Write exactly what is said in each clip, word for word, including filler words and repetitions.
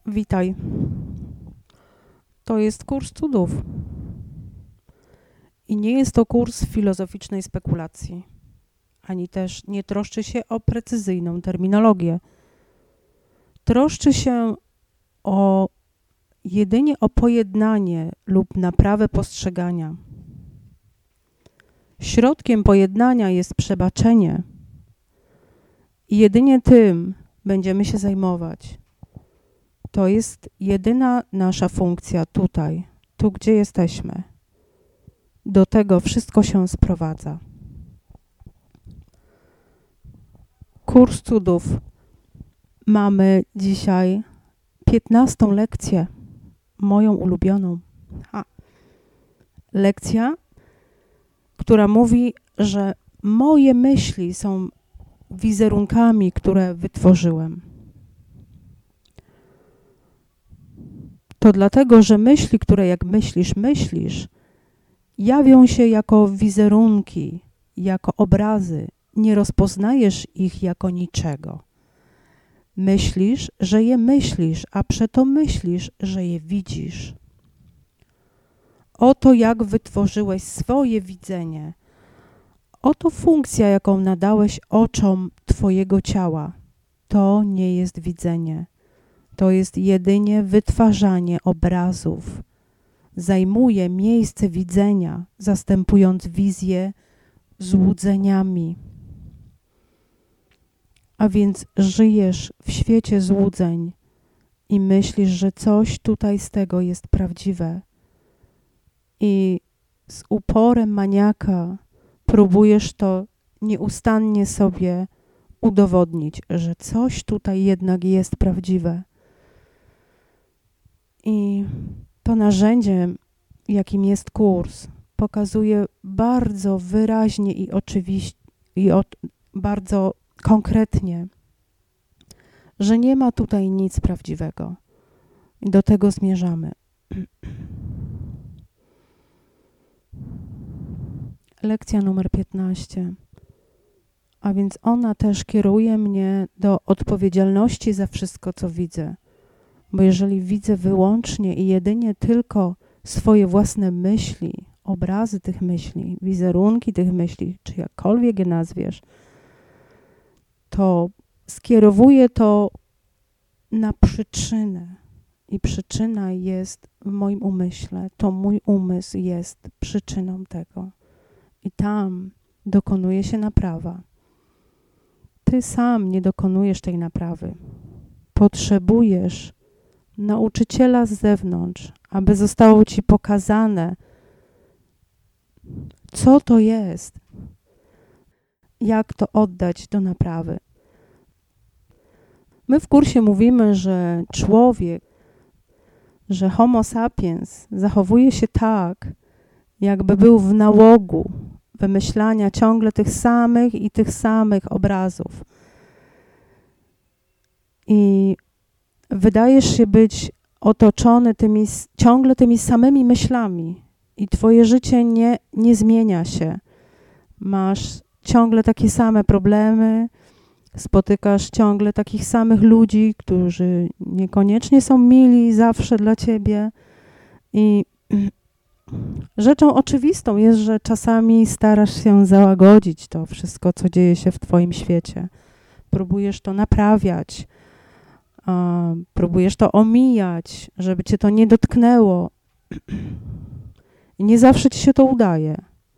Witaj. To jest kurs cudów. I nie jest to kurs filozoficznej spekulacji, ani też nie troszczy się o precyzyjną terminologię. Troszczy się o jedynie o pojednanie lub naprawę postrzegania. Środkiem pojednania jest przebaczenie i jedynie tym będziemy się zajmować. To jest jedyna nasza funkcja tutaj, tu gdzie jesteśmy. Do tego wszystko się sprowadza. Kurs cudów. Mamy dzisiaj piętnastą lekcję, moją ulubioną. A. Lekcja, która mówi, że moje myśli są wizerunkami, które wytworzyłem. To dlatego, że myśli, które jak myślisz, myślisz, jawią się jako wizerunki, jako obrazy. Nie rozpoznajesz ich jako niczego. Myślisz, że je myślisz, a przeto myślisz, że je widzisz. Oto jak wytworzyłeś swoje widzenie. Oto funkcja, jaką nadałeś oczom twojego ciała. To nie jest widzenie. To jest jedynie wytwarzanie obrazów. Zajmuje miejsce widzenia, zastępując wizję złudzeniami. A więc żyjesz w świecie złudzeń i myślisz, że coś tutaj z tego jest prawdziwe. I z uporem maniaka próbujesz to nieustannie sobie udowodnić, że coś tutaj jednak jest prawdziwe. I to narzędzie, jakim jest kurs, pokazuje bardzo wyraźnie i oczywiście, i od, bardzo konkretnie, że nie ma tutaj nic prawdziwego. I do tego zmierzamy. Lekcja numer piętnaście. A więc ona też kieruje mnie do odpowiedzialności za wszystko, co widzę. Bo jeżeli widzę wyłącznie i jedynie tylko swoje własne myśli, obrazy tych myśli, wizerunki tych myśli, czy jakkolwiek je nazwiesz, to skierowuję to na przyczynę. I przyczyna jest w moim umyśle. To mój umysł jest przyczyną tego. I tam dokonuje się naprawa. Ty sam nie dokonujesz tej naprawy. Potrzebujesz nauczyciela z zewnątrz, aby zostało ci pokazane, co to jest, jak to oddać do naprawy. My w kursie mówimy, że człowiek, że homo sapiens zachowuje się tak, jakby był w nałogu wymyślania ciągle tych samych i tych samych obrazów. I wydajesz się być otoczony tymi, ciągle tymi samymi myślami i twoje życie nie, nie zmienia się. Masz ciągle takie same problemy, spotykasz ciągle takich samych ludzi, którzy niekoniecznie są mili zawsze dla ciebie. I rzeczą oczywistą jest, że czasami starasz się załagodzić to wszystko, co dzieje się w twoim świecie. Próbujesz to naprawiać, uh, próbujesz to omijać, żeby cię to nie dotknęło. I nie zawsze ci się to udaje.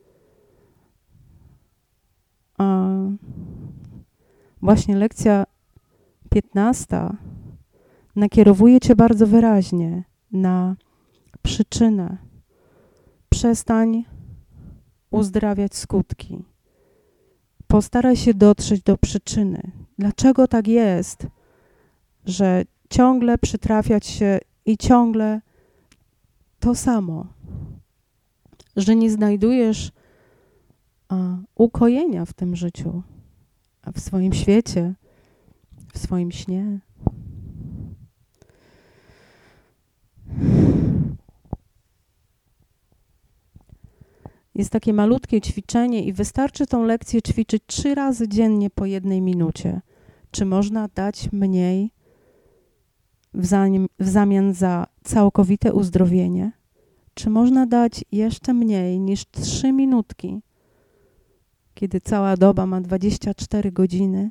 Uh, właśnie lekcja piętnasta nakierowuje cię bardzo wyraźnie na przyczynę. Przestań uzdrawiać skutki. Postaraj się dotrzeć do przyczyny. Dlaczego tak jest, że ciągle przytrafiać się i ciągle to samo? Że nie znajdujesz a, ukojenia w tym życiu, a w swoim świecie, w swoim śnie. Jest takie malutkie ćwiczenie i wystarczy tą lekcję ćwiczyć trzy razy dziennie po jednej minucie. Czy można dać mniej? w zamian, w zamian za całkowite uzdrowienie? Czy można dać jeszcze mniej niż trzy minutki, kiedy cała doba ma dwadzieścia cztery godziny?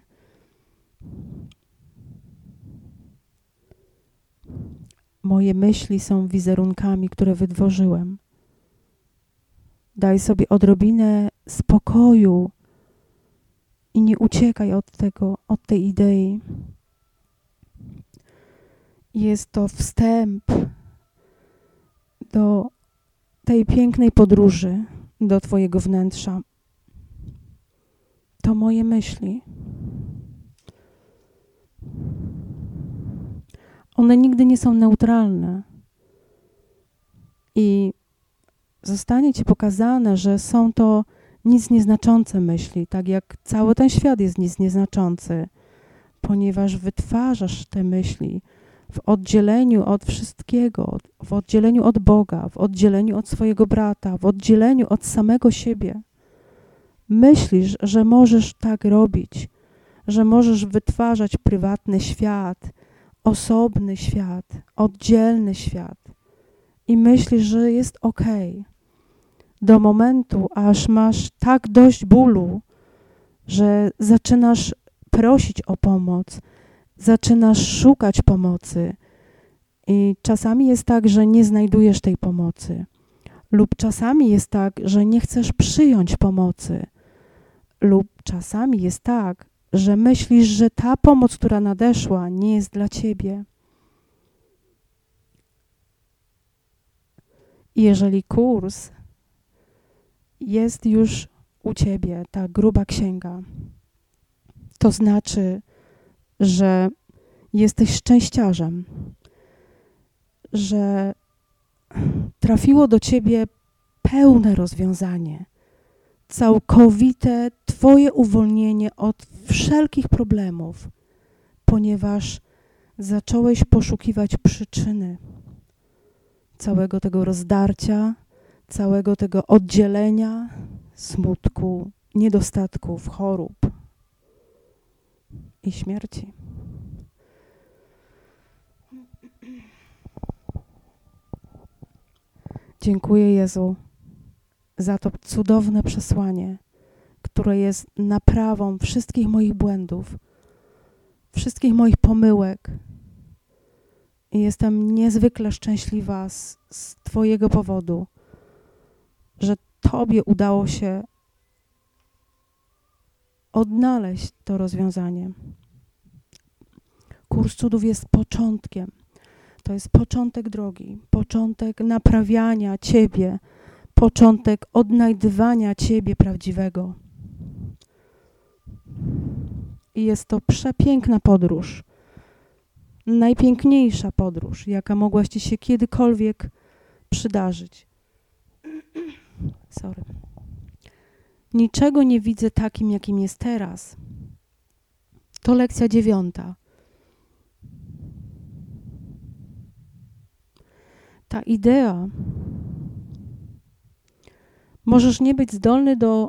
Moje myśli są wizerunkami, które wytworzyłem. Daj sobie odrobinę spokoju i nie uciekaj od tego, od tej idei. Jest to wstęp do tej pięknej podróży do Twojego wnętrza. To moje myśli. One nigdy nie są neutralne. I zostanie Ci pokazane, że są to nic nieznaczące myśli, tak jak cały ten świat jest nic nieznaczący, ponieważ wytwarzasz te myśli w oddzieleniu od wszystkiego, w oddzieleniu od Boga, w oddzieleniu od swojego brata, w oddzieleniu od samego siebie. Myślisz, że możesz tak robić, że możesz wytwarzać prywatny świat, osobny świat, oddzielny świat i myślisz, że jest okej. Do momentu, aż masz tak dość bólu, że zaczynasz prosić o pomoc, zaczynasz szukać pomocy i czasami jest tak, że nie znajdujesz tej pomocy lub czasami jest tak, że nie chcesz przyjąć pomocy lub czasami jest tak, że myślisz, że ta pomoc, która nadeszła, nie jest dla Ciebie. I jeżeli kurs jest już u Ciebie, ta gruba księga, to znaczy, że jesteś szczęściarzem, że trafiło do Ciebie pełne rozwiązanie, całkowite Twoje uwolnienie od wszelkich problemów, ponieważ zacząłeś poszukiwać przyczyny całego tego rozdarcia, całego tego oddzielenia, smutku, niedostatków, chorób i śmierci. Dziękuję, Jezu, za to cudowne przesłanie, które jest naprawą wszystkich moich błędów, wszystkich moich pomyłek. I jestem niezwykle szczęśliwa z, z Twojego powodu, że Tobie udało się odnaleźć to rozwiązanie. Kurs cudów jest początkiem. To jest początek drogi, początek naprawiania Ciebie, początek odnajdywania Ciebie prawdziwego. I jest to przepiękna podróż. Najpiękniejsza podróż, jaka mogła Ci się kiedykolwiek przydarzyć. Sorry. Niczego nie widzę takim, jakim jest teraz. To lekcja dziewiąta. Ta idea, możesz nie być zdolny do,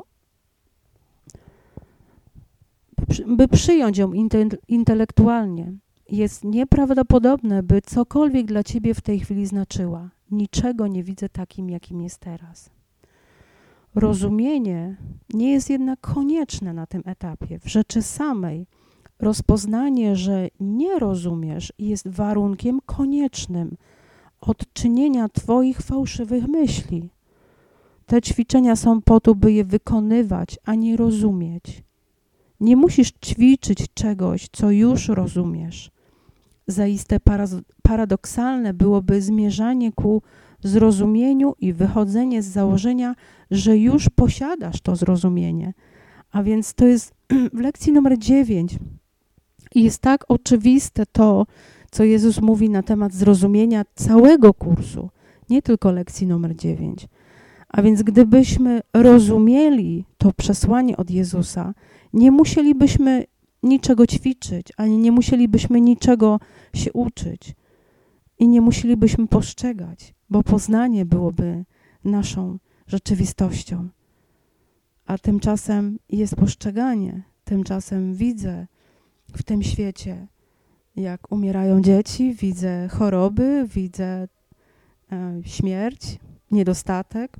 by przyjąć ją inte- intelektualnie. Jest nieprawdopodobne, by cokolwiek dla Ciebie w tej chwili znaczyła. Niczego nie widzę takim, jakim jest teraz. Rozumienie nie jest jednak konieczne na tym etapie. W rzeczy samej rozpoznanie, że nie rozumiesz, jest warunkiem koniecznym odczynienia Twoich fałszywych myśli. Te ćwiczenia są po to, by je wykonywać, a nie rozumieć. Nie musisz ćwiczyć czegoś, co już rozumiesz. Zaiste paraz- paradoksalne byłoby zmierzanie ku zrozumieniu i wychodzenie z założenia, że już posiadasz to zrozumienie. A więc to jest w lekcji numer dziewięć. I jest tak oczywiste to, co Jezus mówi na temat zrozumienia całego kursu, nie tylko lekcji numer dziewięć. A więc gdybyśmy rozumieli to przesłanie od Jezusa, nie musielibyśmy niczego ćwiczyć, ani nie musielibyśmy niczego się uczyć i nie musielibyśmy postrzegać, bo poznanie byłoby naszą rzeczywistością. A tymczasem jest postrzeganie, tymczasem widzę w tym świecie Jak umierają dzieci, widzę choroby, widzę e, śmierć, niedostatek.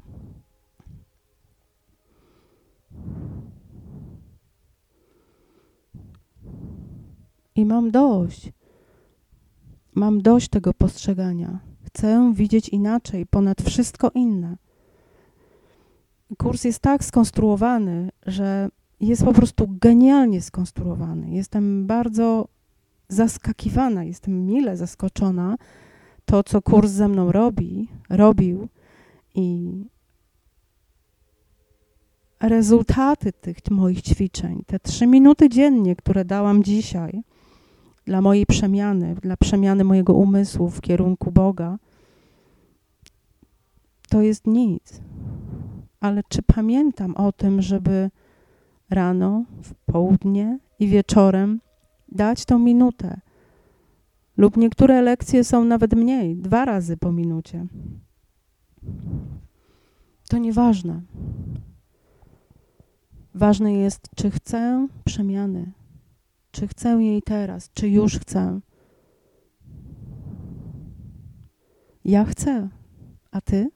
I mam dość. Mam dość tego postrzegania. Chcę widzieć inaczej, ponad wszystko inne. Kurs jest tak skonstruowany, że jest po prostu genialnie skonstruowany. Jestem bardzo zaskakiwana, jestem mile zaskoczona to, co kurs ze mną robi, robił i rezultaty tych moich ćwiczeń, te trzy minuty dziennie, które dałam dzisiaj dla mojej przemiany, dla przemiany mojego umysłu w kierunku Boga, to jest nic. Ale czy pamiętam o tym, żeby rano, w południe i wieczorem dać tą minutę? Lub niektóre lekcje są nawet mniej, dwa razy po minucie. To nieważne. Ważne jest, czy chcę przemiany, czy chcę jej teraz, czy już chcę. Ja chcę, a ty?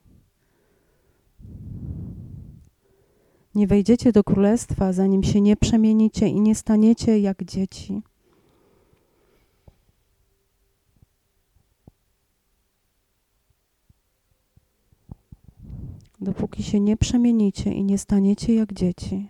Nie wejdziecie do królestwa, zanim się nie przemienicie i nie staniecie jak dzieci. Dopóki się nie przemienicie i nie staniecie jak dzieci.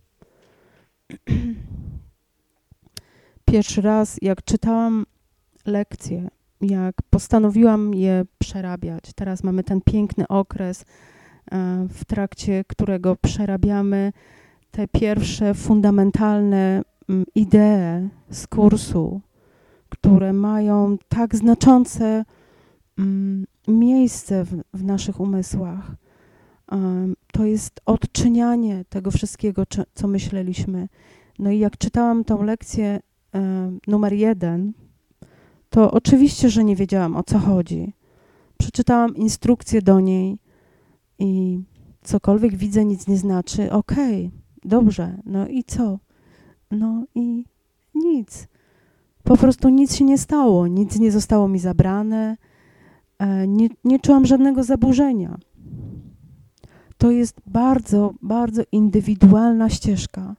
Pierwszy raz, jak czytałam lekcje, jak postanowiłam je przerabiać, teraz mamy ten piękny okres, w trakcie którego przerabiamy te pierwsze fundamentalne idee z kursu, które mają tak znaczące miejsce w, w naszych umysłach. To jest odczynianie tego wszystkiego, co myśleliśmy. No i jak czytałam tą lekcję numer jeden, to oczywiście, że nie wiedziałam, o co chodzi. Przeczytałam instrukcję do niej i cokolwiek widzę, nic nie znaczy. Okej, okay, dobrze, no i co? No i nic. Po prostu nic się nie stało, nic nie zostało mi zabrane, nie, nie czułam żadnego zaburzenia. To jest bardzo, bardzo indywidualna ścieżka.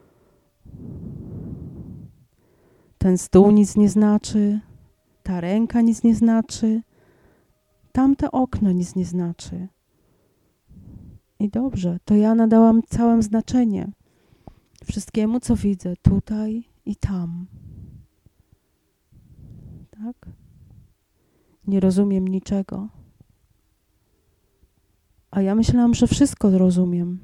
Ten stół nic nie znaczy, ta ręka nic nie znaczy, tamte okno nic nie znaczy. I dobrze, to ja nadałam całe znaczenie wszystkiemu, co widzę tutaj i tam. Tak? Nie rozumiem niczego. A ja myślałam, że wszystko rozumiem.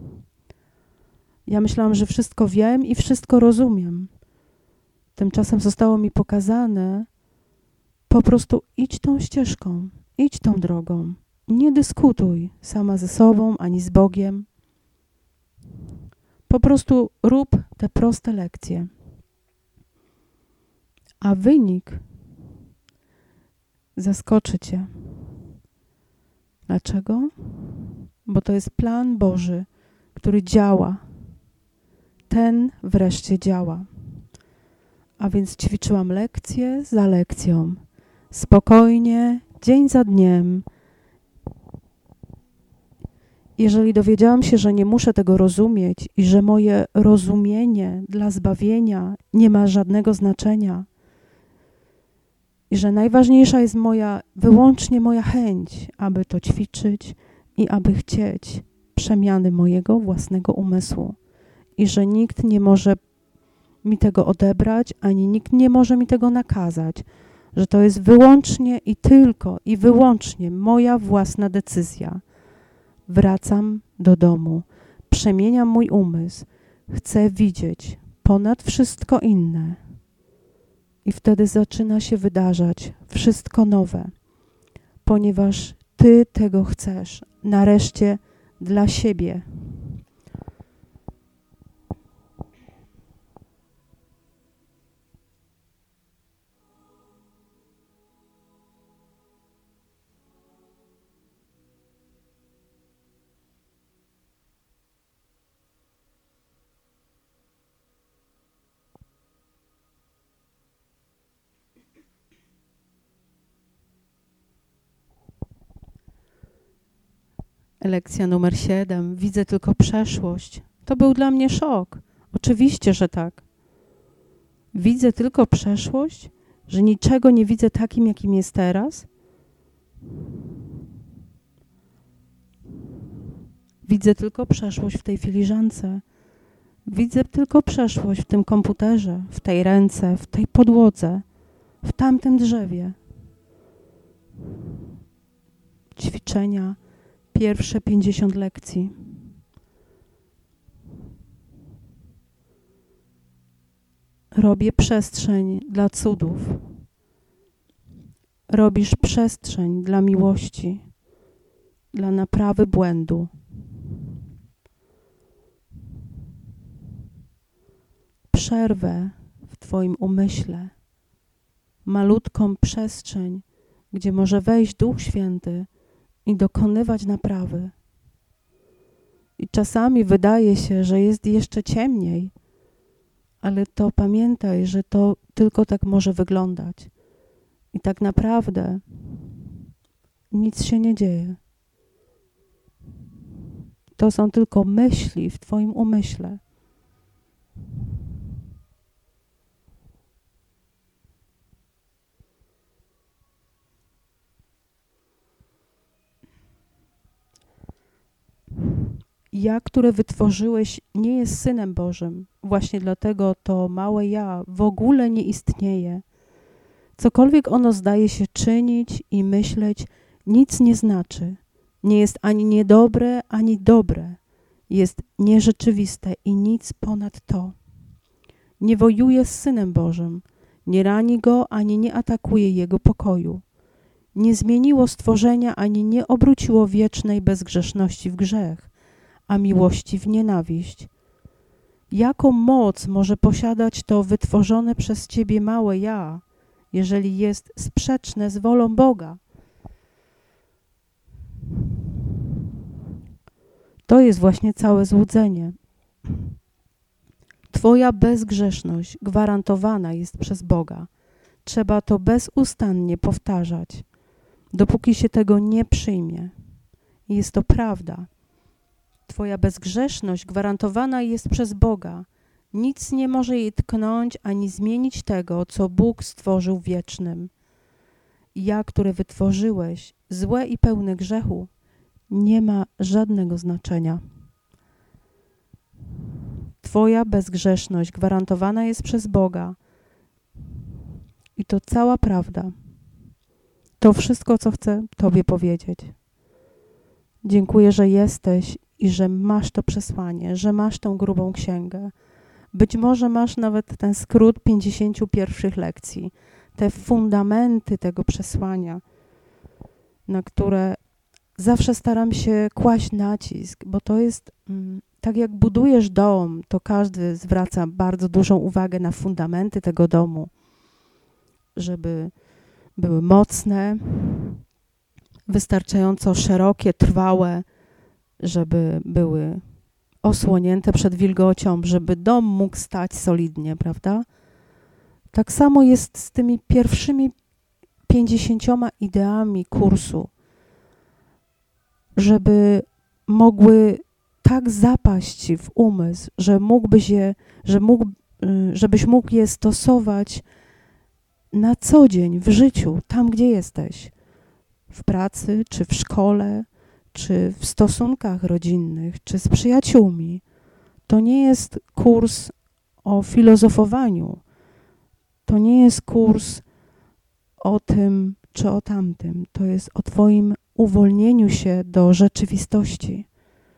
Ja myślałam, że wszystko wiem i wszystko rozumiem. Tymczasem zostało mi pokazane, po prostu idź tą ścieżką, idź tą drogą. Nie dyskutuj sama ze sobą, ani z Bogiem. Po prostu rób te proste lekcje. A wynik zaskoczy cię. Dlaczego? Bo to jest plan Boży, który działa. Ten wreszcie działa. A więc ćwiczyłam lekcję za lekcją. Spokojnie, dzień za dniem. Jeżeli dowiedziałam się, że nie muszę tego rozumieć i że moje rozumienie dla zbawienia nie ma żadnego znaczenia i że najważniejsza jest moja, wyłącznie moja chęć, aby to ćwiczyć i aby chcieć przemiany mojego własnego umysłu i że nikt nie może mi tego odebrać, ani nikt nie może mi tego nakazać, że to jest wyłącznie i tylko i wyłącznie moja własna decyzja. Wracam do domu, przemieniam mój umysł, chcę widzieć ponad wszystko inne. I wtedy zaczyna się wydarzać wszystko nowe, ponieważ Ty tego chcesz, nareszcie dla siebie. Lekcja numer siedem. Widzę tylko przeszłość. To był dla mnie szok. Oczywiście, że tak. Widzę tylko przeszłość, że niczego nie widzę takim, jakim jest teraz. Widzę tylko przeszłość w tej filiżance. Widzę tylko przeszłość w tym komputerze, w tej ręce, w tej podłodze, w tamtym drzewie. Ćwiczenia, pierwsze pięćdziesiąt lekcji. Robię przestrzeń dla cudów. Robisz przestrzeń dla miłości, dla naprawy błędu. Przerwę w Twoim umyśle, malutką przestrzeń, gdzie może wejść Duch Święty i dokonywać naprawy. I czasami wydaje się, że jest jeszcze ciemniej, ale to pamiętaj, że to tylko tak może wyglądać. I tak naprawdę nic się nie dzieje. To są tylko myśli w Twoim umyśle. Ja, które wytworzyłeś, nie jest Synem Bożym. Właśnie dlatego to małe ja w ogóle nie istnieje. Cokolwiek ono zdaje się czynić i myśleć, nic nie znaczy. Nie jest ani niedobre, ani dobre. Jest nierzeczywiste i nic ponad to. Nie wojuje z Synem Bożym. Nie rani Go, ani nie atakuje Jego pokoju. Nie zmieniło stworzenia, ani nie obróciło wiecznej bezgrzeszności w grzech, a miłości w nienawiść. Jaką moc może posiadać to wytworzone przez Ciebie małe ja, jeżeli jest sprzeczne z wolą Boga? To jest właśnie całe złudzenie. Twoja bezgrzeszność gwarantowana jest przez Boga. Trzeba to bezustannie powtarzać, dopóki się tego nie przyjmie. Jest to prawda. Twoja bezgrzeszność gwarantowana jest przez Boga. Nic nie może jej tknąć ani zmienić tego, co Bóg stworzył wiecznym. Ja, które wytworzyłeś, złe i pełne grzechu, nie ma żadnego znaczenia. Twoja bezgrzeszność gwarantowana jest przez Boga. I to cała prawda. To wszystko, co chcę Tobie powiedzieć. Dziękuję, że jesteś i że masz to przesłanie, że masz tą grubą księgę. Być może masz nawet ten skrót pięćdziesięciu pierwszych lekcji, te fundamenty tego przesłania, na które zawsze staram się kłaść nacisk, bo to jest mm, tak jak budujesz dom, to każdy zwraca bardzo dużą uwagę na fundamenty tego domu, żeby były mocne, wystarczająco szerokie, trwałe, żeby były osłonięte przed wilgocią, żeby dom mógł stać solidnie, prawda? Tak samo jest z tymi pierwszymi pięćdziesięcioma ideami kursu, żeby mogły tak zapaść w umysł, że mógłbyś je, że mógł, żebyś mógł je stosować na co dzień w życiu, tam gdzie jesteś, w pracy, czy w szkole, czy w stosunkach rodzinnych, czy z przyjaciółmi. To nie jest kurs o filozofowaniu. To nie jest kurs o tym, czy o tamtym. To jest o Twoim uwolnieniu się do rzeczywistości.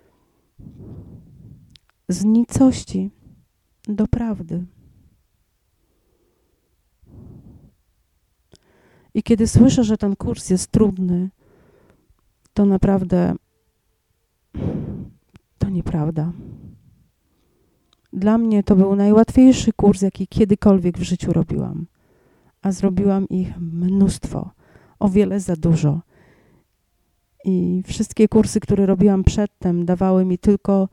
Z nicości do prawdy. I kiedy słyszę, że ten kurs jest trudny, to naprawdę to nieprawda. Dla mnie to był najłatwiejszy kurs, jaki kiedykolwiek w życiu robiłam. A zrobiłam ich mnóstwo, o wiele za dużo. I wszystkie kursy, które robiłam przedtem, dawały mi tylko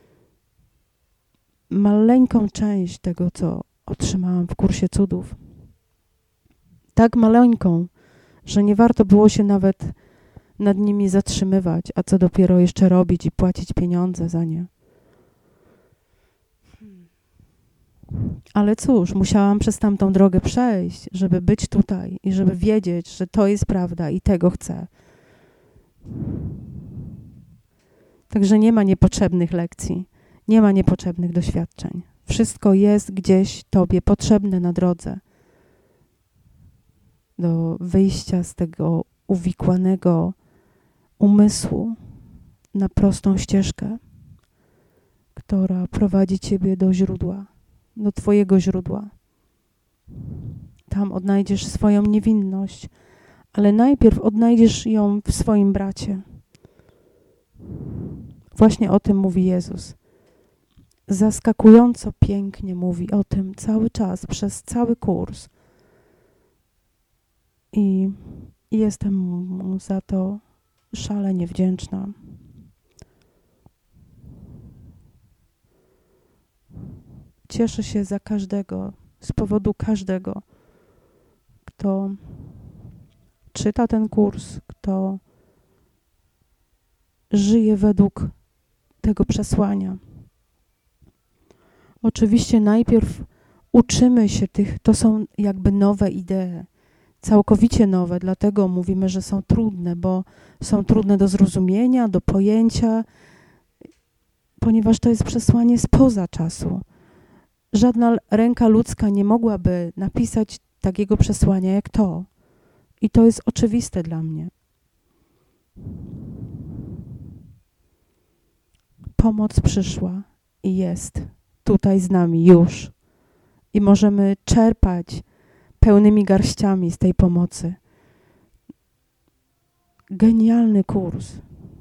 maleńką część tego, co otrzymałam w kursie cudów. Tak maleńką, że nie warto było się nawet nad nimi zatrzymywać, a co dopiero jeszcze robić i płacić pieniądze za nie. Ale cóż, musiałam przez tamtą drogę przejść, żeby być tutaj i żeby wiedzieć, że to jest prawda i tego chcę. Także nie ma niepotrzebnych lekcji, nie ma niepotrzebnych doświadczeń. Wszystko jest gdzieś Tobie potrzebne na drodze do wyjścia z tego uwikłanego umysłu na prostą ścieżkę, która prowadzi Ciebie do źródła, do Twojego źródła. Tam odnajdziesz swoją niewinność, ale najpierw odnajdziesz ją w swoim bracie. Właśnie o tym mówi Jezus. Zaskakująco pięknie mówi o tym cały czas, przez cały kurs. I jestem mu za to szalenie wdzięczna. Cieszę się za każdego, z powodu każdego, kto czyta ten kurs, kto żyje według tego przesłania. Oczywiście najpierw uczymy się tych, to są jakby nowe idee, całkowicie nowe, dlatego mówimy, że są trudne, bo są trudne do zrozumienia, do pojęcia, ponieważ to jest przesłanie spoza czasu. Żadna ręka ludzka nie mogłaby napisać takiego przesłania jak to. I to jest oczywiste dla mnie. Pomoc przyszła i jest tutaj z nami już. I możemy czerpać pełnymi garściami z tej pomocy. Genialny kurs.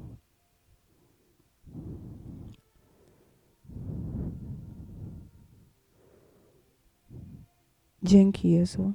Dzięki Jezu.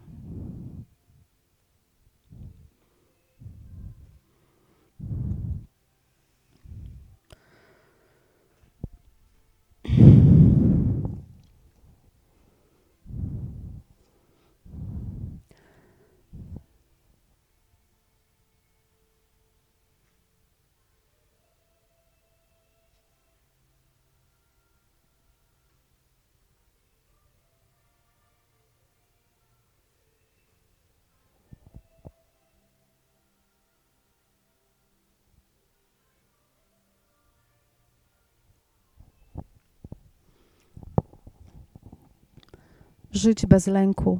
Żyć bez lęku.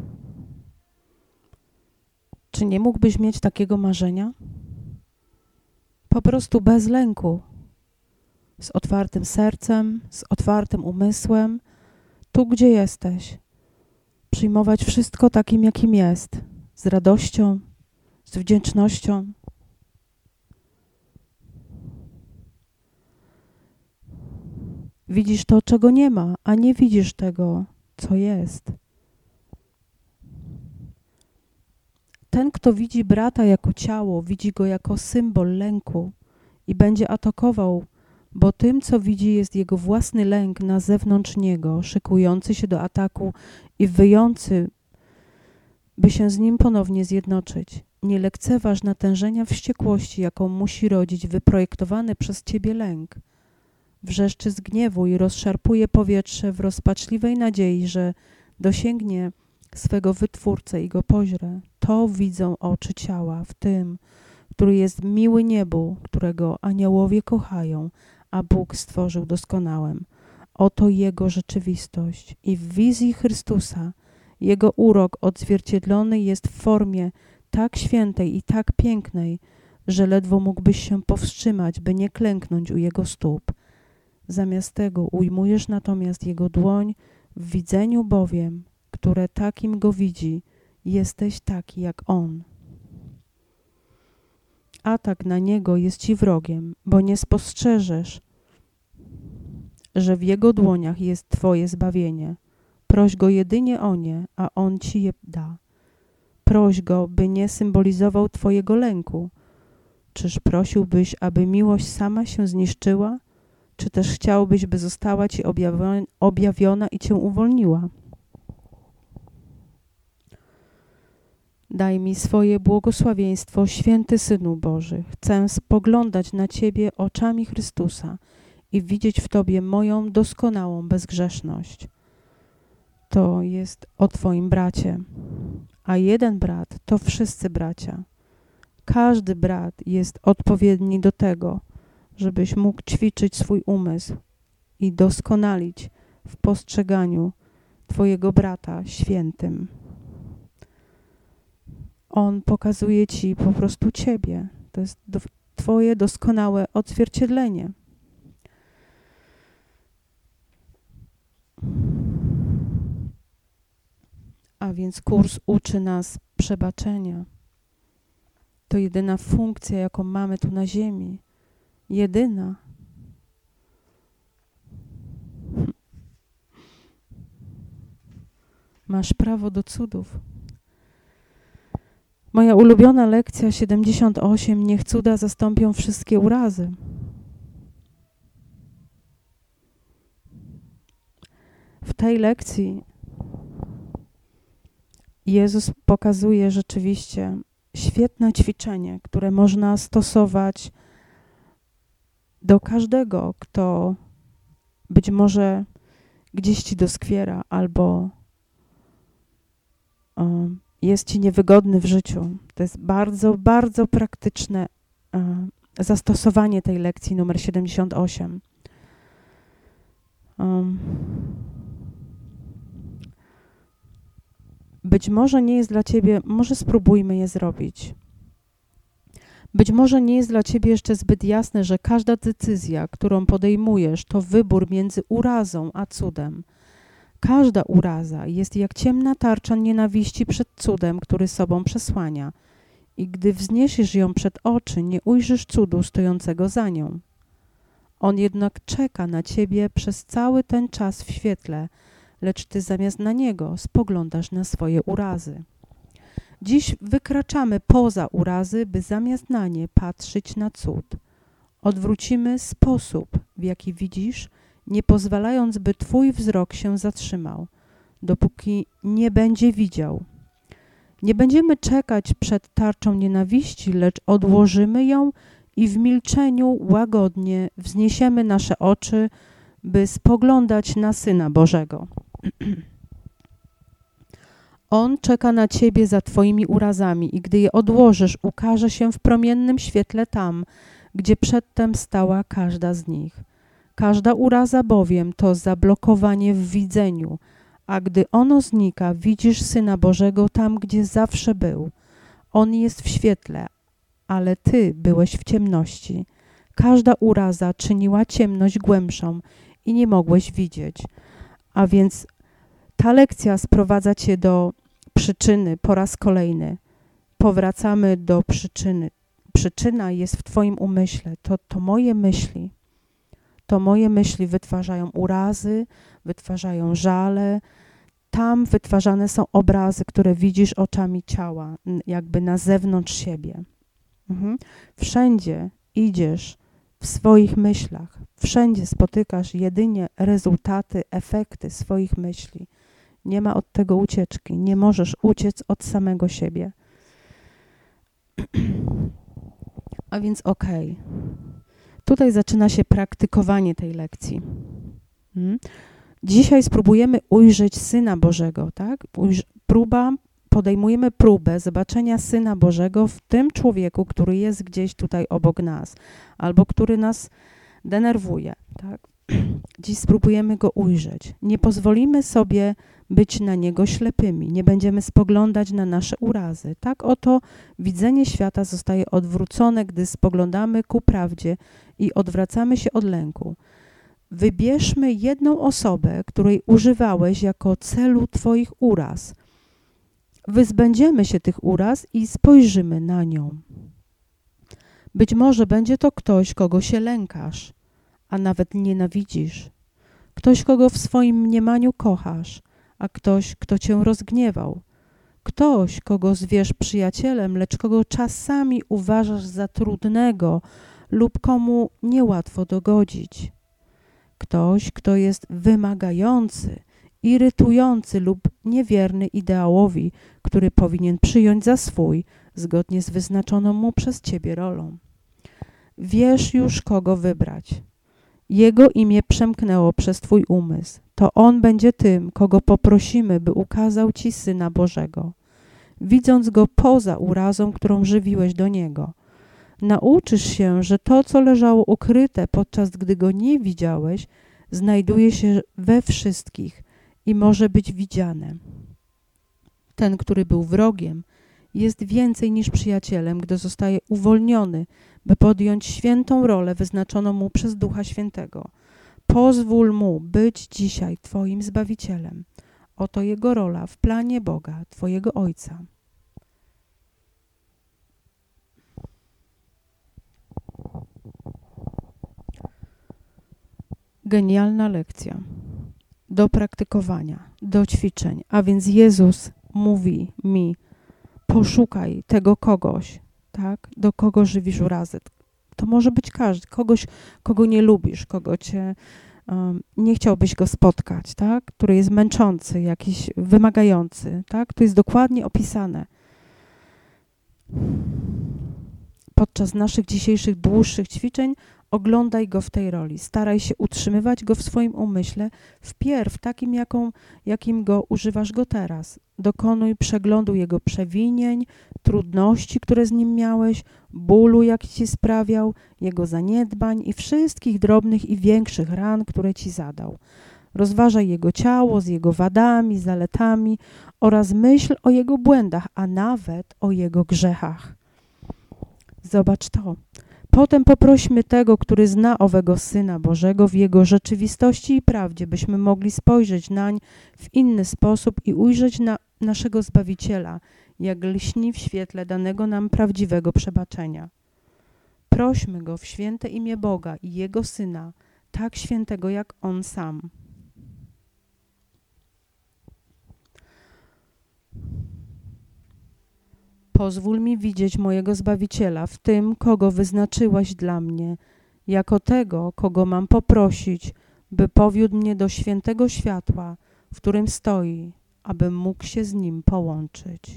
Czy nie mógłbyś mieć takiego marzenia? Po prostu bez lęku. Z otwartym sercem, z otwartym umysłem, tu gdzie jesteś. Przyjmować wszystko takim, jakim jest. Z radością, z wdzięcznością. Widzisz to, czego nie ma, a nie widzisz tego, co jest. Ten, kto widzi brata jako ciało, widzi go jako symbol lęku i będzie atakował, bo tym, co widzi, jest jego własny lęk na zewnątrz niego, szykujący się do ataku i wyjący, by się z nim ponownie zjednoczyć. Nie lekceważ natężenia wściekłości, jaką musi rodzić wyprojektowany przez ciebie lęk. Wrzeszczy z gniewu i rozszarpuje powietrze w rozpaczliwej nadziei, że dosięgnie swego Wytwórcę i go poźre. To widzą oczy ciała w tym, który jest miły niebu, którego aniołowie kochają, a Bóg stworzył doskonałym. Oto Jego rzeczywistość i w wizji Chrystusa Jego urok odzwierciedlony jest w formie tak świętej i tak pięknej, że ledwo mógłbyś się powstrzymać, by nie klęknąć u Jego stóp. Zamiast tego ujmujesz natomiast Jego dłoń, w widzeniu bowiem, które takim Go widzi, jesteś taki jak On. Atak na Niego jest Ci wrogiem, bo nie spostrzeżesz, że w Jego dłoniach jest Twoje zbawienie. Proś Go jedynie o nie, a On Ci je da. Proś Go, by nie symbolizował Twojego lęku. Czyż prosiłbyś, aby miłość sama się zniszczyła? Czy też chciałbyś, by została Ci objawiona i Cię uwolniła? Daj mi swoje błogosławieństwo, święty Synu Boży. Chcę spoglądać na Ciebie oczami Chrystusa i widzieć w Tobie moją doskonałą bezgrzeszność. To jest o Twoim bracie, a jeden brat to wszyscy bracia. Każdy brat jest odpowiedni do tego, żebyś mógł ćwiczyć swój umysł i doskonalić w postrzeganiu Twojego brata świętym. On pokazuje Ci po prostu Ciebie. To jest do, Twoje doskonałe odzwierciedlenie. A więc kurs uczy nas przebaczenia. To jedyna funkcja, jaką mamy tu na ziemi. Jedyna. Masz prawo do cudów. Moja ulubiona lekcja siedemdziesiąt osiem. Niech cuda zastąpią wszystkie urazy. W tej lekcji Jezus pokazuje rzeczywiście świetne ćwiczenie, które można stosować do każdego, kto być może gdzieś Ci doskwiera albo um, jest Ci niewygodny w życiu. To jest bardzo, bardzo praktyczne um, zastosowanie tej lekcji numer siedemdziesiąt osiem. Um, Być może nie jest dla Ciebie, może spróbujmy je zrobić. Być może nie jest dla Ciebie jeszcze zbyt jasne, że każda decyzja, którą podejmujesz, to wybór między urazą a cudem. Każda uraza jest jak ciemna tarcza nienawiści przed cudem, który sobą przesłania. I gdy wzniesiesz ją przed oczy, nie ujrzysz cudu stojącego za nią. On jednak czeka na Ciebie przez cały ten czas w świetle, lecz Ty zamiast na niego spoglądasz na swoje urazy. Dziś wykraczamy poza urazy, by zamiast na nie patrzeć na cud. Odwrócimy sposób, w jaki widzisz, nie pozwalając, by Twój wzrok się zatrzymał, dopóki nie będzie widział. Nie będziemy czekać przed tarczą nienawiści, lecz odłożymy ją i w milczeniu łagodnie wzniesiemy nasze oczy, by spoglądać na Syna Bożego. On czeka na Ciebie za Twoimi urazami i gdy je odłożysz, ukaże się w promiennym świetle tam, gdzie przedtem stała każda z nich. Każda uraza bowiem to zablokowanie w widzeniu, a gdy ono znika, widzisz Syna Bożego tam, gdzie zawsze był. On jest w świetle, ale Ty byłeś w ciemności. Każda uraza czyniła ciemność głębszą i nie mogłeś widzieć. A więc ta lekcja sprowadza Cię do przyczyny po raz kolejny. Powracamy do przyczyny. Przyczyna jest w Twoim umyśle. To, to moje myśli. To moje myśli wytwarzają urazy, wytwarzają żale. Tam wytwarzane są obrazy, które widzisz oczami ciała, jakby na zewnątrz siebie. Mhm. Wszędzie idziesz w swoich myślach. Wszędzie spotykasz jedynie rezultaty, efekty swoich myśli. Nie ma od tego ucieczki. Nie możesz uciec od samego siebie. A więc okej. Okay. Tutaj zaczyna się praktykowanie tej lekcji. Hmm? Dzisiaj spróbujemy ujrzeć Syna Bożego, tak? Ujrz- próba, podejmujemy próbę zobaczenia Syna Bożego w tym człowieku, który jest gdzieś tutaj obok nas, albo który nas denerwuje, tak? Dziś spróbujemy go ujrzeć. Nie pozwolimy sobie być na niego ślepymi. Nie będziemy spoglądać na nasze urazy. Tak oto widzenie świata zostaje odwrócone, gdy spoglądamy ku prawdzie i odwracamy się od lęku. Wybierzmy jedną osobę, której używałeś jako celu Twoich uraz. Wyzbędziemy się tych uraz i spojrzymy na nią. Być może będzie to ktoś, kogo się lękasz, a nawet nienawidzisz. Ktoś, kogo w swoim mniemaniu kochasz, a ktoś, kto Cię rozgniewał. Ktoś, kogo zwiesz przyjacielem, lecz kogo czasami uważasz za trudnego lub komu niełatwo dogodzić. Ktoś, kto jest wymagający irytujący lub niewierny ideałowi, który powinien przyjąć za swój, zgodnie z wyznaczoną mu przez Ciebie rolą. Wiesz już, kogo wybrać. Jego imię przemknęło przez Twój umysł. To On będzie tym, kogo poprosimy, by ukazał Ci Syna Bożego, widząc Go poza urazą, którą żywiłeś do Niego. Nauczysz się, że to, co leżało ukryte, podczas gdy Go nie widziałeś, znajduje się we wszystkich i może być widziane. Ten, który był wrogiem, jest więcej niż przyjacielem, gdy zostaje uwolniony, by podjąć świętą rolę wyznaczoną mu przez Ducha Świętego. Pozwól mu być dzisiaj Twoim Zbawicielem. Oto jego rola w planie Boga, Twojego Ojca. Genialna lekcja. Do praktykowania, do ćwiczeń. A więc Jezus mówi mi, poszukaj tego kogoś, tak, do kogo żywisz urazy. To może być każdy, kogoś, kogo nie lubisz, kogo cię um, nie chciałbyś go spotkać, tak, który jest męczący, jakiś wymagający, tak, to jest dokładnie opisane. Podczas naszych dzisiejszych dłuższych ćwiczeń oglądaj go w tej roli. Staraj się utrzymywać go w swoim umyśle, wpierw takim, jaką, jakim go używasz go teraz. Dokonuj przeglądu jego przewinień, trudności, które z nim miałeś, bólu, jaki ci sprawiał, jego zaniedbań i wszystkich drobnych i większych ran, które ci zadał. Rozważaj jego ciało z jego wadami, zaletami oraz myśl o jego błędach, a nawet o jego grzechach. Zobacz to. Potem poprośmy tego, który zna owego Syna Bożego w Jego rzeczywistości i prawdzie, byśmy mogli spojrzeć nań w inny sposób i ujrzeć na naszego Zbawiciela, jak lśni w świetle danego nam prawdziwego przebaczenia. Prośmy Go w święte imię Boga i Jego Syna, tak świętego jak On sam. Pozwól mi widzieć mojego Zbawiciela w tym, kogo wyznaczyłaś dla mnie, jako tego, kogo mam poprosić, by powiódł mnie do świętego światła, w którym stoi, abym mógł się z Nim połączyć.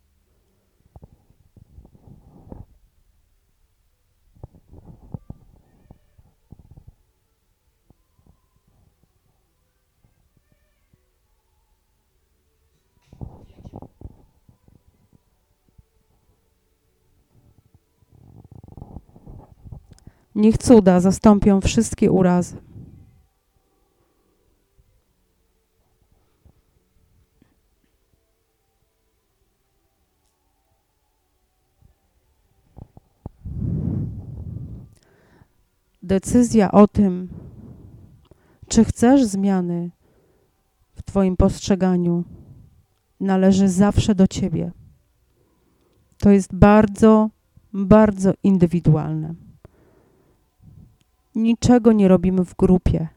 Niech cuda zastąpią wszystkie urazy. Decyzja o tym, czy chcesz zmiany w Twoim postrzeganiu, należy zawsze do Ciebie. To jest bardzo, bardzo indywidualne. Niczego nie robimy w grupie.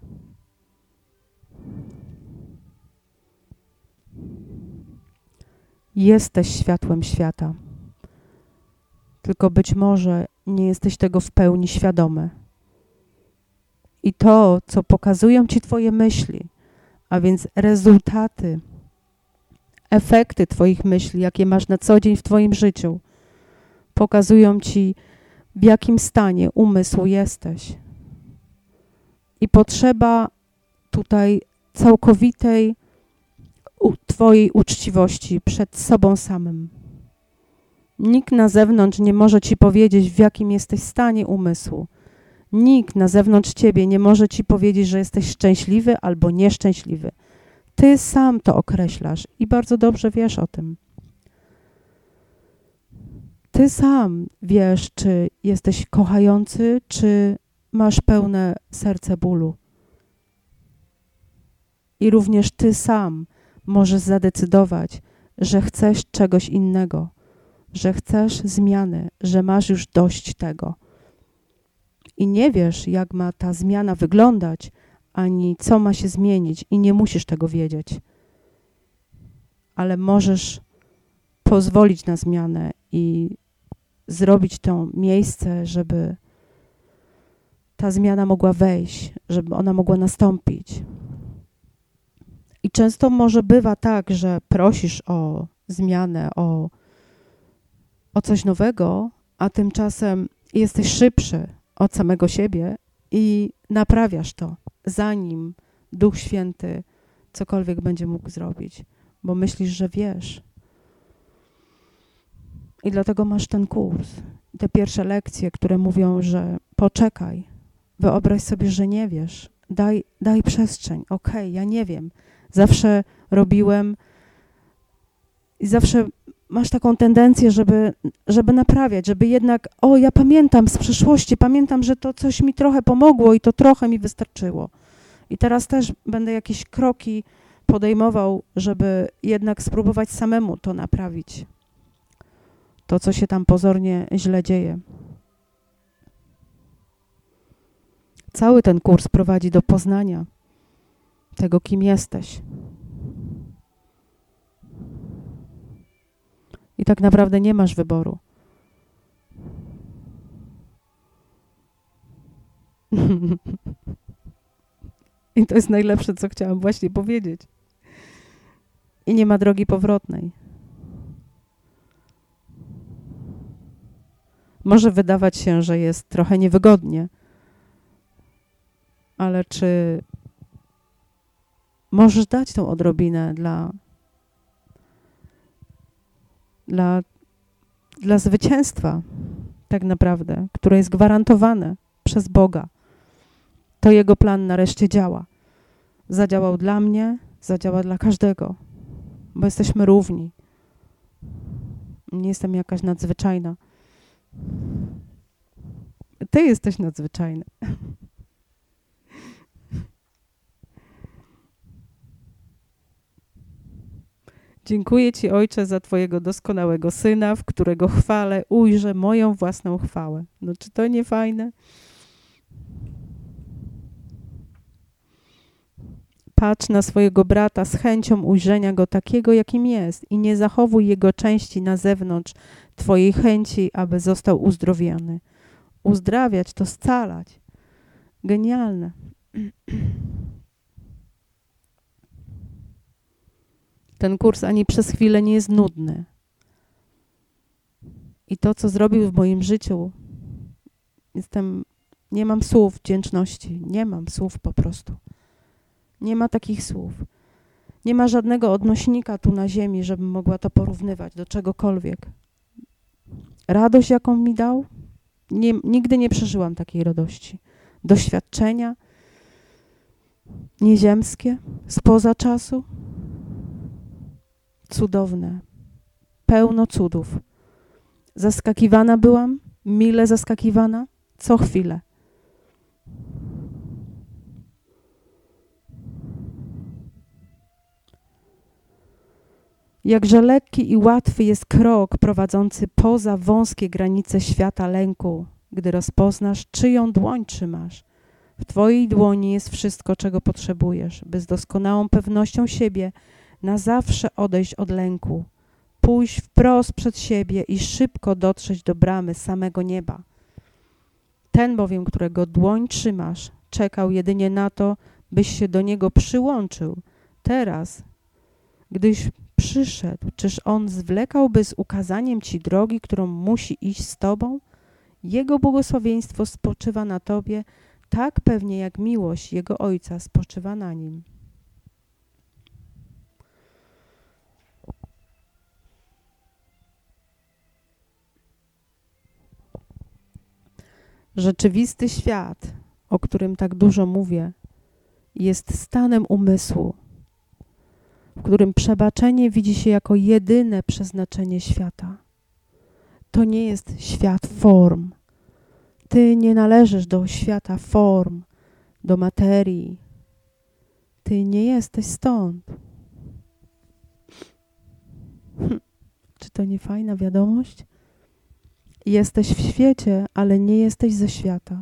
Jesteś światłem świata. Tylko być może nie jesteś tego w pełni świadomy. I to, co pokazują Ci Twoje myśli, a więc rezultaty, efekty Twoich myśli, jakie masz na co dzień w Twoim życiu, pokazują Ci, w jakim stanie umysłu jesteś. I potrzeba tutaj całkowitej u, Twojej uczciwości przed sobą samym. Nikt na zewnątrz nie może Ci powiedzieć, w jakim jesteś stanie umysłu. Nikt na zewnątrz Ciebie nie może Ci powiedzieć, że jesteś szczęśliwy albo nieszczęśliwy. Ty sam to określasz i bardzo dobrze wiesz o tym. Ty sam wiesz, czy jesteś kochający, czy masz pełne serce bólu. I również Ty sam możesz zadecydować, że chcesz czegoś innego, że chcesz zmiany, że masz już dość tego. I nie wiesz, jak ma ta zmiana wyglądać, ani co ma się zmienić i nie musisz tego wiedzieć. Ale możesz pozwolić na zmianę i zrobić to miejsce, żeby ta zmiana mogła wejść, żeby ona mogła nastąpić. I często może bywa tak, że prosisz o zmianę, o, o coś nowego, a tymczasem jesteś szybszy od samego siebie i naprawiasz to, zanim Duch Święty cokolwiek będzie mógł zrobić, bo myślisz, że wiesz. I dlatego masz ten kurs, te pierwsze lekcje, które mówią, że poczekaj, wyobraź sobie, że nie wiesz, daj, daj przestrzeń, okej, okay, ja nie wiem, zawsze robiłem i zawsze masz taką tendencję, żeby, żeby naprawiać, żeby jednak, o, ja pamiętam z przeszłości, pamiętam, że to coś mi trochę pomogło i to trochę mi wystarczyło. I teraz też będę jakieś kroki podejmował, żeby jednak spróbować samemu to naprawić. To, co się tam pozornie źle dzieje. Cały ten kurs prowadzi do poznania tego, kim jesteś. I tak naprawdę nie masz wyboru. I to jest najlepsze, co chciałam właśnie powiedzieć. I nie ma drogi powrotnej. Może wydawać się, że jest trochę niewygodnie, ale czy możesz dać tą odrobinę dla, dla, dla zwycięstwa, tak naprawdę, które jest gwarantowane przez Boga. To Jego plan nareszcie działa. Zadziałał dla mnie, zadziała dla każdego, bo jesteśmy równi. Nie jestem jakaś nadzwyczajna. Ty jesteś nadzwyczajny. Dziękuję Ci, Ojcze, za Twojego doskonałego Syna, w którego chwale ujrzę moją własną chwałę. No czy to nie fajne? Patrz na swojego brata z chęcią ujrzenia go takiego, jakim jest i nie zachowuj jego części na zewnątrz Twojej chęci, aby został uzdrowiony. Uzdrawiać to scalać. Genialne. Ten kurs ani przez chwilę nie jest nudny. I to, co zrobił w moim życiu, jestem, nie mam słów wdzięczności. Nie mam słów po prostu. Nie ma takich słów. Nie ma żadnego odnośnika tu na ziemi, żebym mogła to porównywać do czegokolwiek. Radość, jaką mi dał, nie, nigdy nie przeżyłam takiej radości. Doświadczenia nieziemskie, spoza czasu, cudowne, pełno cudów. Zaskakiwana byłam, mile zaskakiwana, co chwilę. Jakże lekki i łatwy jest krok prowadzący poza wąskie granice świata lęku, gdy rozpoznasz, czyją dłoń trzymasz. W Twojej dłoni jest wszystko, czego potrzebujesz, by z doskonałą pewnością siebie na zawsze odejść od lęku, pójść wprost przed siebie i szybko dotrzeć do bramy samego nieba. Ten bowiem, którego dłoń trzymasz, czekał jedynie na to, byś się do niego przyłączył. Teraz, gdyś przyszedł, czyż on zwlekałby z ukazaniem ci drogi, którą musi iść z tobą? Jego błogosławieństwo spoczywa na tobie, tak pewnie jak miłość jego Ojca spoczywa na nim. Rzeczywisty świat, o którym tak dużo mówię, jest stanem umysłu, w którym przebaczenie widzi się jako jedyne przeznaczenie świata. To nie jest świat form. Ty nie należysz do świata form, do materii. Ty nie jesteś stąd. Hm. Czy to nie fajna wiadomość? Jesteś w świecie, ale nie jesteś ze świata.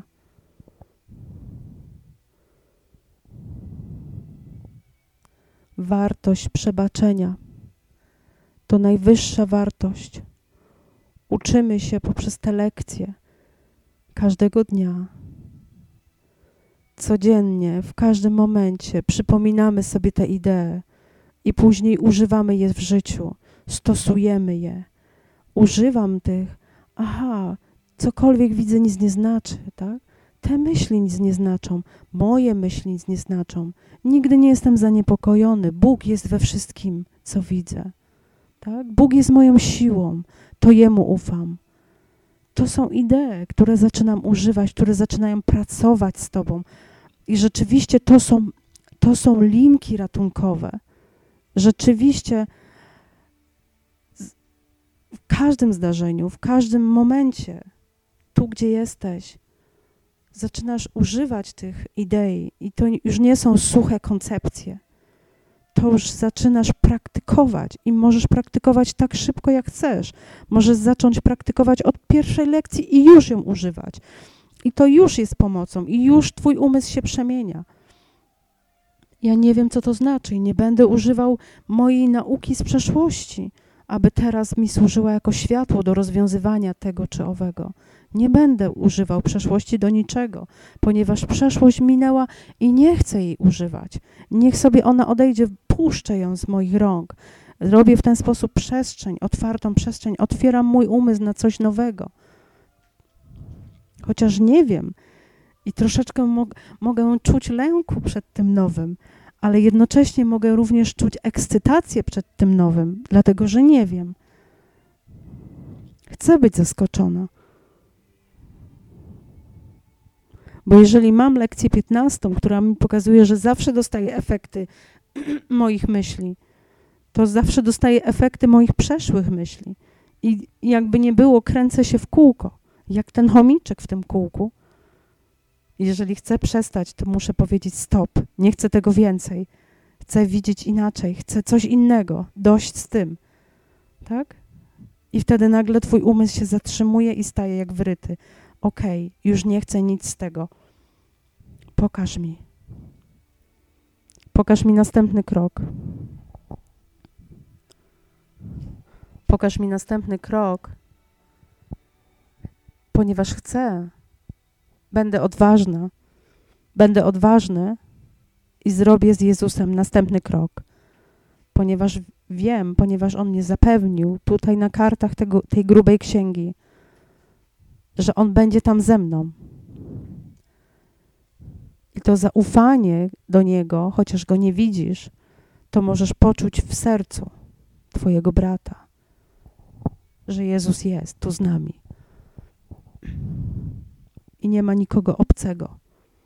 Wartość przebaczenia to najwyższa wartość. Uczymy się poprzez te lekcje każdego dnia. codziennie, w każdym momencie przypominamy sobie te idee i później używamy je w życiu, stosujemy je. Używam tych, aha, cokolwiek widzę nic nie znaczy, tak? Te myśli nic nie znaczą, moje myśli nic nie znaczą. Nigdy nie jestem zaniepokojony. Bóg jest we wszystkim, co widzę. Tak? Bóg jest moją siłą, to Jemu ufam. To są idee, które zaczynam używać, które zaczynają pracować z Tobą. I rzeczywiście to są, to są linki ratunkowe. Rzeczywiście w każdym zdarzeniu, w każdym momencie, tu gdzie jesteś, zaczynasz używać tych idei i to już nie są suche koncepcje. To już zaczynasz praktykować i możesz praktykować tak szybko, jak chcesz. Możesz zacząć praktykować od pierwszej lekcji i już ją używać. I to już jest pomocą i już twój umysł się przemienia. Ja nie wiem, co to znaczy i nie będę używał mojej nauki z przeszłości, aby teraz mi służyła jako światło do rozwiązywania tego czy owego. Nie będę używał przeszłości do niczego, ponieważ przeszłość minęła i nie chcę jej używać. Niech sobie ona odejdzie, puszczę ją z moich rąk. Robię w ten sposób przestrzeń, otwartą przestrzeń, otwieram mój umysł na coś nowego. Chociaż nie wiem i troszeczkę mo- mogę czuć lęku przed tym nowym, ale jednocześnie mogę również czuć ekscytację przed tym nowym, dlatego że nie wiem. Chcę być zaskoczona. Bo jeżeli mam lekcję piętnastą, która mi pokazuje, że zawsze dostaję efekty moich myśli, to zawsze dostaję efekty moich przeszłych myśli. I jakby nie było, kręcę się w kółko, jak ten chomiczek w tym kółku. Jeżeli chcę przestać, to muszę powiedzieć stop, nie chcę tego więcej. Chcę widzieć inaczej, chcę coś innego, dość z tym. Tak? I wtedy nagle twój umysł się zatrzymuje i staje jak wryty. Okej, okay, już nie chcę nic z tego. Pokaż mi. Pokaż mi następny krok. Pokaż mi następny krok, ponieważ chcę. Będę odważna. Będę odważny i zrobię z Jezusem następny krok. Ponieważ wiem, ponieważ On mnie zapewnił tutaj na kartach tego, tej grubej księgi, że On będzie tam ze mną. I to zaufanie do Niego, chociaż Go nie widzisz, to możesz poczuć w sercu twojego brata, że Jezus jest tu z nami. I nie ma nikogo obcego.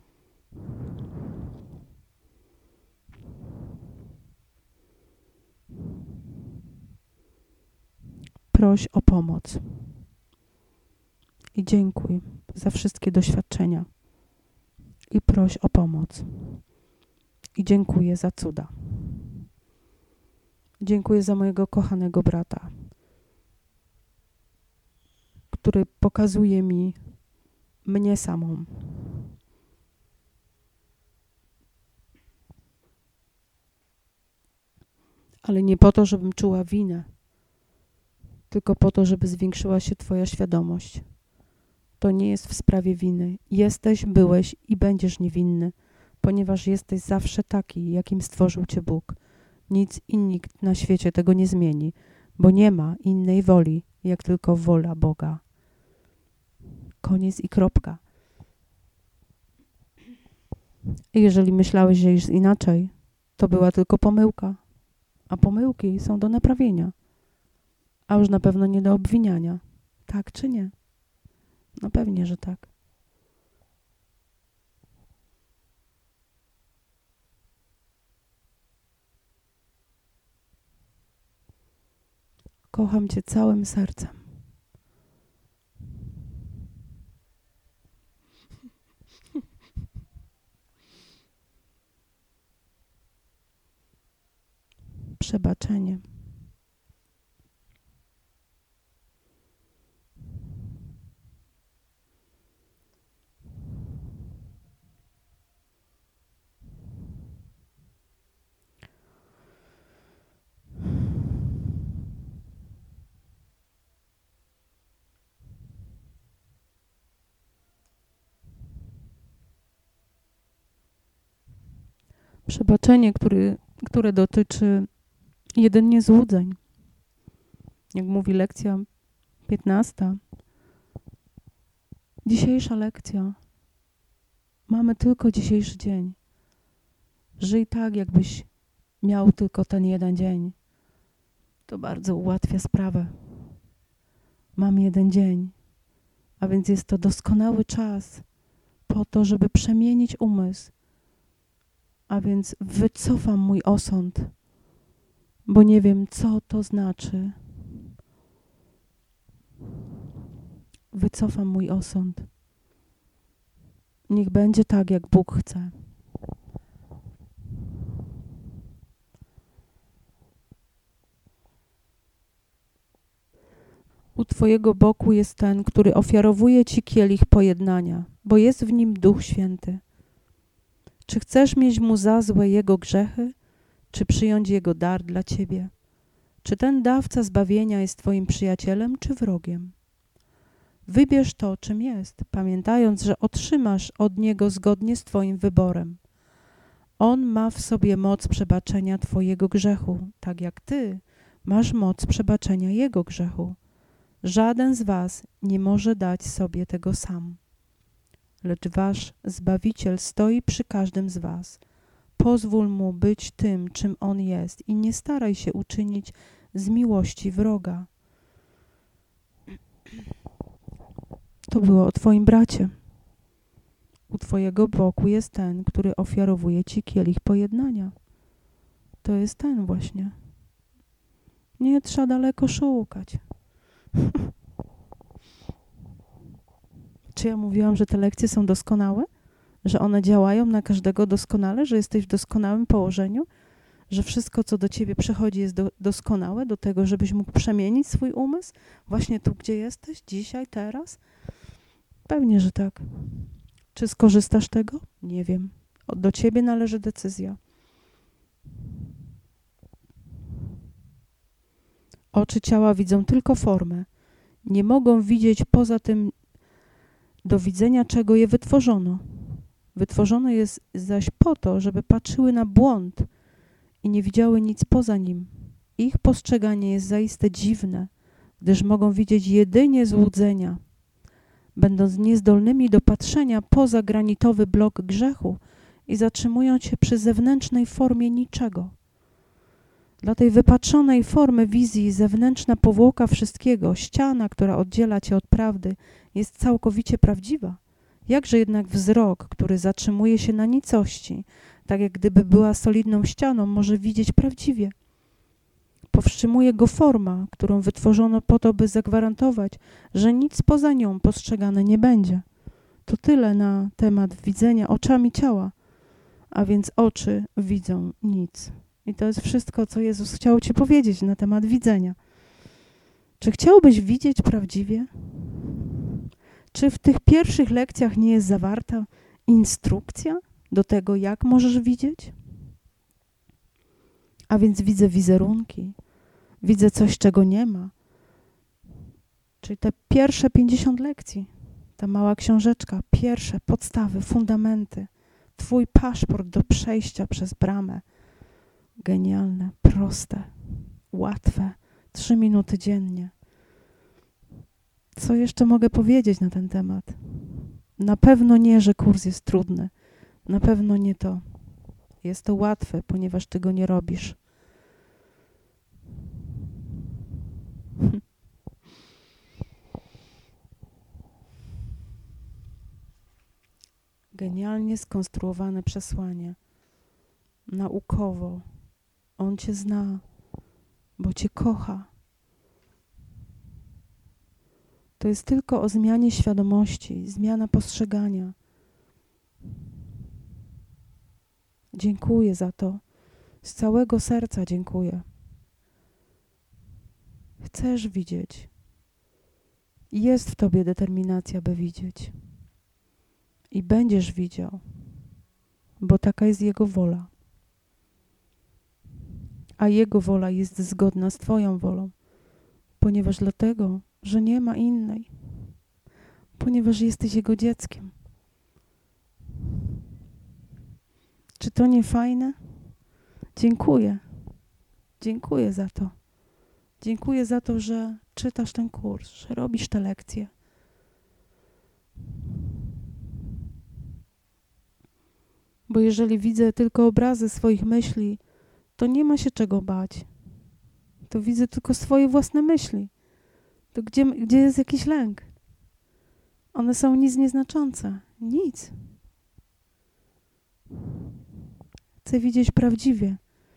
Proś o pomoc. I dziękuj za wszystkie doświadczenia. I proś o pomoc. I dziękuję za cuda. Dziękuję za mojego kochanego brata, który pokazuje mi mnie samą. Ale nie po to, żebym czuła winę, tylko po to, żeby zwiększyła się twoja świadomość. To nie jest w sprawie winy. Jesteś, byłeś i będziesz niewinny, ponieważ jesteś zawsze taki, jakim stworzył cię Bóg. Nic i nikt na świecie tego nie zmieni, bo nie ma innej woli, jak tylko wola Boga. Koniec i kropka. I jeżeli myślałeś, że jest inaczej, to była tylko pomyłka, a pomyłki są do naprawienia, a już na pewno nie do obwiniania. Tak czy nie? No pewnie, że tak. Kocham cię całym sercem. Przebaczenie. Przebaczenie, który, które dotyczy jedynie złudzeń. Jak mówi lekcja piętnasta. Dzisiejsza lekcja. Mamy tylko dzisiejszy dzień. Żyj tak, jakbyś miał tylko ten jeden dzień. To bardzo ułatwia sprawę. Mam jeden dzień, a więc jest to doskonały czas po to, żeby przemienić umysł. A więc wycofam mój osąd, bo nie wiem, co to znaczy. Wycofam mój osąd. Niech będzie tak, jak Bóg chce. U Twojego boku jest ten, który ofiarowuje Ci kielich pojednania, bo jest w nim Duch Święty. Czy chcesz mieć mu za złe jego grzechy, czy przyjąć jego dar dla Ciebie? Czy ten dawca zbawienia jest Twoim przyjacielem, czy wrogiem? Wybierz to, czym jest, pamiętając, że otrzymasz od niego zgodnie z Twoim wyborem. On ma w sobie moc przebaczenia Twojego grzechu, tak jak Ty masz moc przebaczenia jego grzechu. Żaden z was nie może dać sobie tego sam. Lecz wasz Zbawiciel stoi przy każdym z was. Pozwól mu być tym, czym on jest i nie staraj się uczynić z miłości wroga. To było o Twoim bracie. U Twojego boku jest ten, który ofiarowuje Ci kielich pojednania. To jest ten właśnie. Nie trzeba daleko szukać. Czy ja mówiłam, że te lekcje są doskonałe? Że one działają na każdego doskonale? Że jesteś w doskonałym położeniu? Że wszystko, co do Ciebie przychodzi, jest do, doskonałe do tego, żebyś mógł przemienić swój umysł? Właśnie tu, gdzie jesteś? Dzisiaj, teraz? Pewnie, że tak. Czy skorzystasz tego? Nie wiem. Do Ciebie należy decyzja. Oczy ciała widzą tylko formę. Nie mogą widzieć poza tym, do widzenia czego je wytworzono. Wytworzono je zaś po to, żeby patrzyły na błąd i nie widziały nic poza nim. Ich postrzeganie jest zaiste dziwne, gdyż mogą widzieć jedynie złudzenia, będąc niezdolnymi do patrzenia poza granitowy blok grzechu i zatrzymują się przy zewnętrznej formie niczego. Dla tej wypatrzonej formy wizji zewnętrzna powłoka wszystkiego, ściana, która oddziela Cię od prawdy, jest całkowicie prawdziwa. Jakże jednak wzrok, który zatrzymuje się na nicości, tak jak gdyby była solidną ścianą, może widzieć prawdziwie? Powstrzymuje go forma, którą wytworzono po to, by zagwarantować, że nic poza nią postrzegane nie będzie. To tyle na temat widzenia oczami ciała, a więc oczy widzą nic. I to jest wszystko, co Jezus chciał Ci powiedzieć na temat widzenia. Czy chciałbyś widzieć prawdziwie? Czy w tych pierwszych lekcjach nie jest zawarta instrukcja do tego, jak możesz widzieć? A więc widzę wizerunki, widzę coś, czego nie ma. Czyli te pierwsze pięćdziesiąt lekcji, ta mała książeczka, pierwsze podstawy, fundamenty, Twój paszport do przejścia przez bramę. Genialne, proste, łatwe, trzy minuty dziennie. Co jeszcze mogę powiedzieć na ten temat? Na pewno nie, że kurs jest trudny. Na pewno nie to. Jest to łatwe, ponieważ Ty go nie robisz. Genialnie skonstruowane przesłanie. Naukowo. On Cię zna, bo Cię kocha. To jest tylko o zmianie świadomości, zmiana postrzegania. Dziękuję za to. Z całego serca dziękuję. Chcesz widzieć. Jest w Tobie determinacja, by widzieć. I będziesz widział, bo taka jest Jego wola. A Jego wola jest zgodna z Twoją wolą, ponieważ dlatego, że nie ma innej, ponieważ jesteś Jego dzieckiem. Czy to nie fajne? Dziękuję. Dziękuję za to. Dziękuję za to, że czytasz ten kurs, że robisz te lekcje. Bo jeżeli widzę tylko obrazy swoich myśli, to nie ma się czego bać. To widzę tylko swoje własne myśli. To gdzie, gdzie jest jakiś lęk? One są nic nieznaczące. Nic. Chcę widzieć prawdziwie.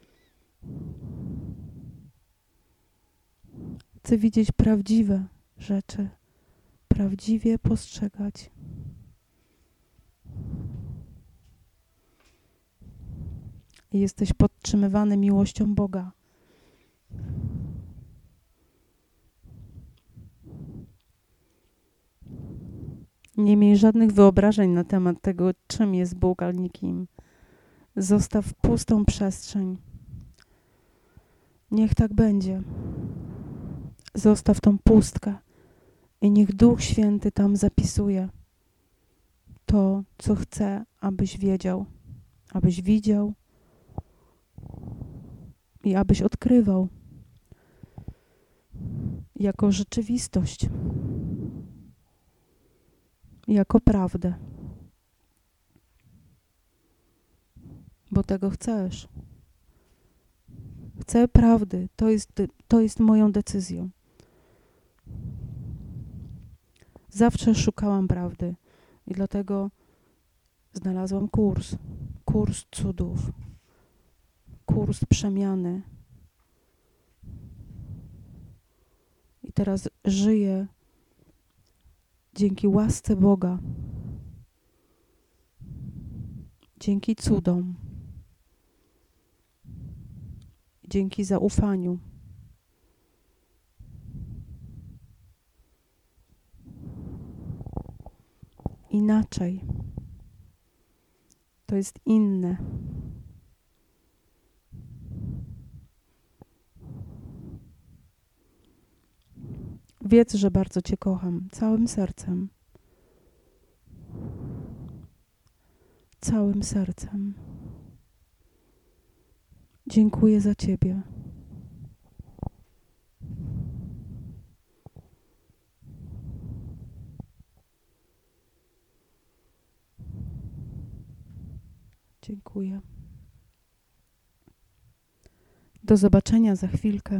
Chcę widzieć prawdziwe rzeczy. Prawdziwie postrzegać. I jesteś podtrzymywany miłością Boga. Nie miej żadnych wyobrażeń na temat tego, czym jest Bóg, a nikim. Zostaw pustą przestrzeń. Niech tak będzie. Zostaw tą pustkę i niech Duch Święty tam zapisuje to, co chce, abyś wiedział, abyś widział i abyś odkrywał jako rzeczywistość, jako prawdę. Bo tego chcesz. Chcę prawdy. To jest, to jest moją decyzją. Zawsze szukałam prawdy i dlatego znalazłam kurs. Kurs cudów. Kurs przemiany. I teraz żyję dzięki łasce Boga. Dzięki cudom. Dzięki zaufaniu. Inaczej. To jest inne. Wiedz, że bardzo Cię kocham, całym sercem. Całym sercem. Dziękuję za Ciebie. Dziękuję. Do zobaczenia za chwilkę.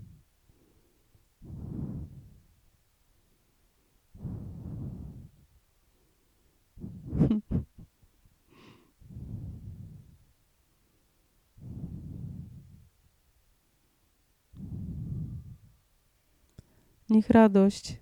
Niech radość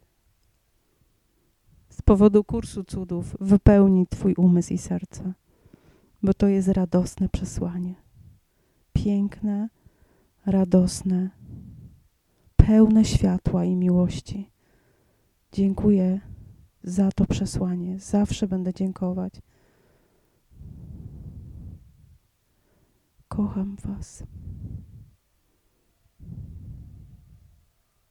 z powodu kursu cudów wypełni Twój umysł i serce, bo to jest radosne przesłanie. Piękne, radosne, pełne światła i miłości. Dziękuję za to przesłanie. Zawsze będę dziękować. Kocham Was.